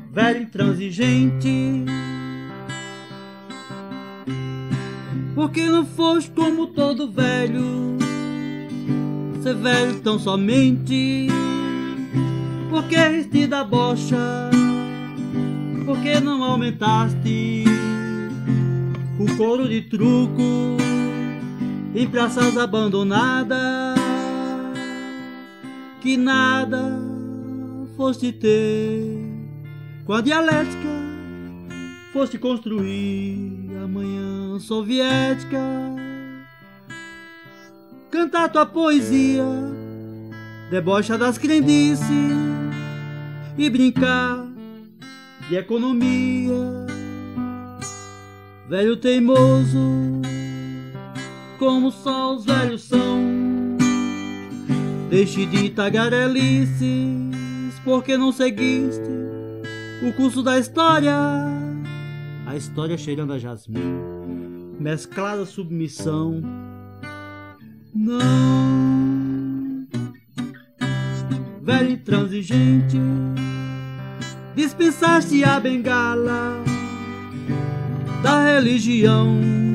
velho intransigente. Por que não foste como todo velho, ser velho tão somente? Por que riste da bocha? Por que não aumentaste o couro de truco em praças abandonadas? Que nada foste ter com a dialética, foste construir a manhã soviética. Cantar tua poesia, debocha das crendices e brincar de economia. Velho teimoso, como só os velhos são, deixe de tagarelices, porque não seguiste o curso da história. A história cheirando a jasmim, mesclada submissão. Não, velho intransigente, dispensaste a bengala da religião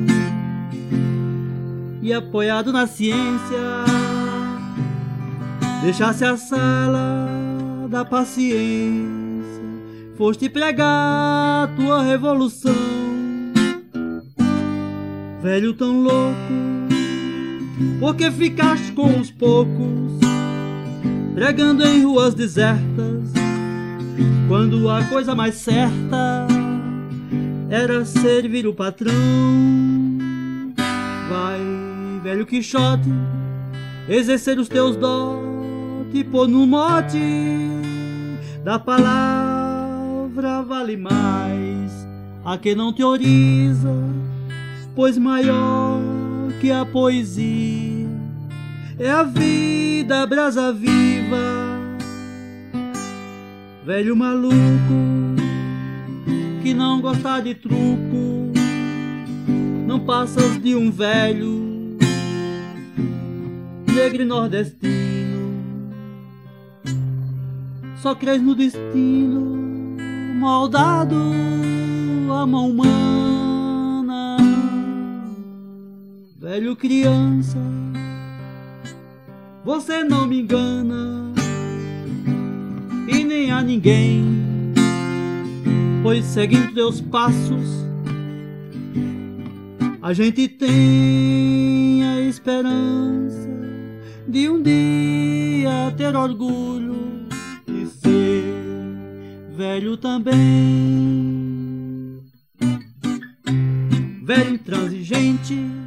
e, apoiado na ciência, deixasse a sala da paciência. Foste pregar tua revolução, velho tão louco, porque ficaste com os poucos, pregando em ruas desertas, quando a coisa mais certa era servir o patrão. Vai, velho Quixote, exercer os teus dotes, pôr no mote da palavra vale mais a quem não teoriza, pois maior que a poesia é a vida, brasa viva. Velho maluco que não gosta de truco, não passas de um velho negro e nordestino. Só crês no destino moldado a mão humana. Velho criança, você não me engana, e nem a ninguém, pois seguindo teus passos a gente tem a esperança de um dia ter orgulho de ser velho também. Velho intransigente,